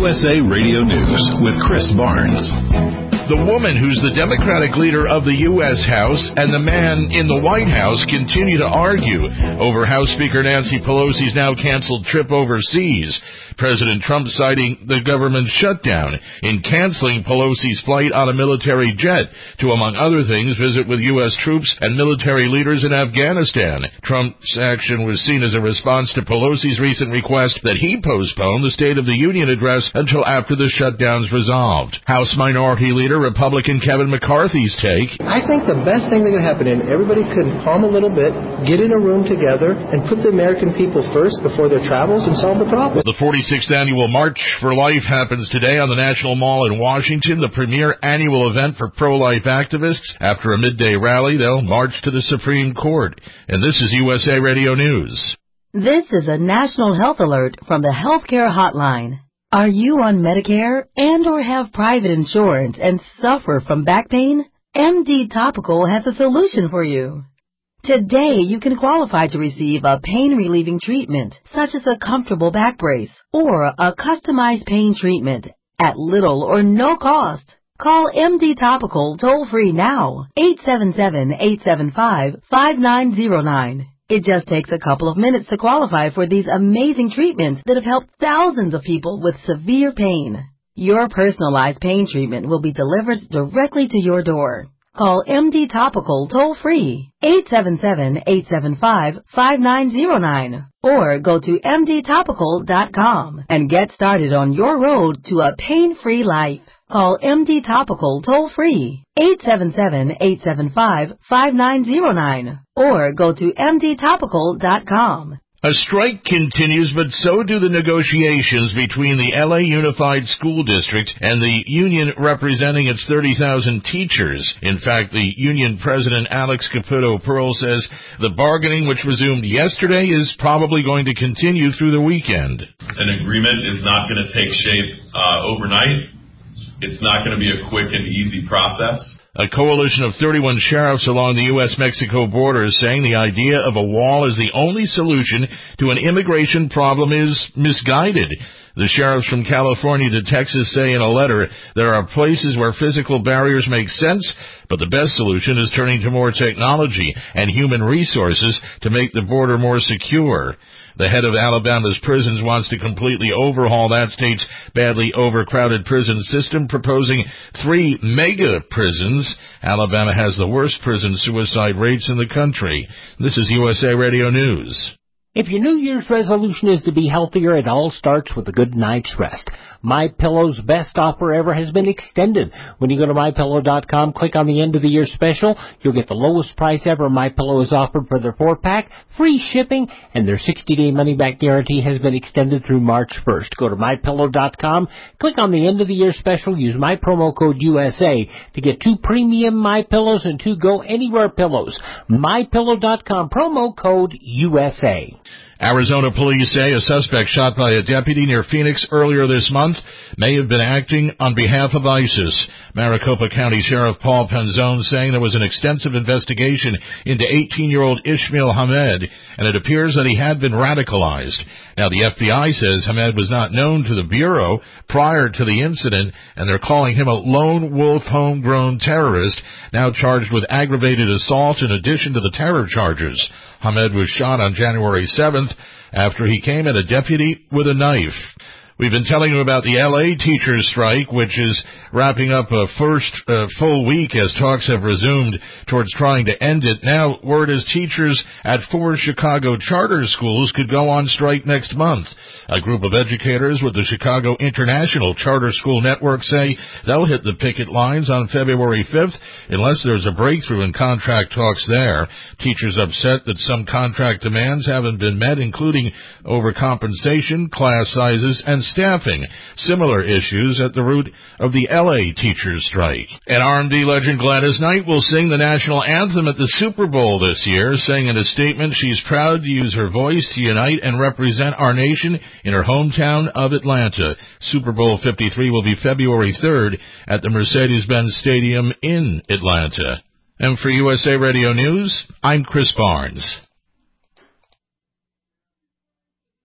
USA Radio News with Chris Barnes. The woman who's the Democratic leader of the U.S. House and the man in the White House continue to argue over House Speaker Nancy Pelosi's now canceled trip overseas. President Trump citing the government shutdown in canceling Pelosi's flight on a military jet to, among other things, visit with U.S. troops and military leaders in Afghanistan. Trump's action was seen as a response to Pelosi's recent request that he postpone the State of the Union address until after the shutdown's resolved. House Minority Leader Republican Kevin McCarthy's take: I think the best thing that could happen, and everybody could calm a little bit, get in a room together, and put the American people first before their travels and solve the problem. The 46th annual March for Life happens today on the National Mall in Washington, the premier annual event for pro-life activists. After a midday rally, they'll march to the Supreme Court. And this is USA Radio News. This is a national health alert from the Healthcare Hotline. Are you on Medicare and or have private insurance and suffer from back pain? MD Topical has a solution for you. Today, you can qualify to receive a pain-relieving treatment, such as a comfortable back brace or a customized pain treatment at little or no cost. Call MD Topical toll-free now, 877-875-5909. It just takes a couple of minutes to qualify for these amazing treatments that have helped thousands of people with severe pain. Your personalized pain treatment will be delivered directly to your door. Call MD Topical toll-free, 877-875-5909, or go to mdtopical.com and get started on your road to a pain-free life. Call MD Topical toll-free, 877-875-5909, or go to mdtopical.com. A strike continues, but so do the negotiations between the LA Unified School District and the union representing its 30,000 teachers. In fact, the union president, Alex Caputo Pearl, says the bargaining, which resumed yesterday, is probably going to continue through the weekend. An agreement is not going to take shape overnight. It's not going to be a quick and easy process. A coalition of 31 sheriffs along the U.S.-Mexico border is saying the idea of a wall as the only solution to an immigration problem is misguided. The sheriffs from California to Texas say in a letter there are places where physical barriers make sense, but the best solution is turning to more technology and human resources to make the border more secure. The head of Alabama's prisons wants to completely overhaul that state's badly overcrowded prison system, proposing 3 mega prisons. Alabama has the worst prison suicide rates in the country. This is USA Radio News. If your New Year's resolution is to be healthier, it all starts with a good night's rest. MyPillow's best offer ever has been extended. When you go to MyPillow.com, click on the end of the year special, you'll get the lowest price ever MyPillow has offered for their 4-pack, free shipping, and their 60-day money-back guarantee has been extended through March 1st. Go to MyPillow.com, click on the end of the year special, use my promo code USA to get 2 premium MyPillows and 2 Go Anywhere pillows. MyPillow.com, promo code USA. Arizona police say a suspect shot by a deputy near Phoenix earlier this month may have been acting on behalf of ISIS. Maricopa County Sheriff Paul Penzone saying there was an extensive investigation into 18-year-old Ishmael Hamed, and it appears that he had been radicalized. Now, the FBI says Hamed was not known to the Bureau prior to the incident, and they're calling him a lone wolf homegrown terrorist, now charged with aggravated assault in addition to the terror charges. Hamed was shot on January 7th after he came at a deputy with a knife. We've been telling you about the L.A. teachers' strike, which is wrapping up a first full week as talks have resumed towards trying to end it. Now, word is teachers at 4 Chicago charter schools could go on strike next month. A group of educators with the Chicago International Charter School Network say they'll hit the picket lines on February 5th unless there's a breakthrough in contract talks there. Teachers upset that some contract demands haven't been met, including overcompensation, class sizes, and staffing, similar issues at the root of the L.A. teachers' strike. And R&B legend Gladys Knight will sing the national anthem at the Super Bowl this year, saying in a statement she's proud to use her voice to unite and represent our nation in her hometown of Atlanta. Super Bowl 53 will be February 3rd at the Mercedes-Benz Stadium in Atlanta. And for USA Radio News, I'm Chris Barnes.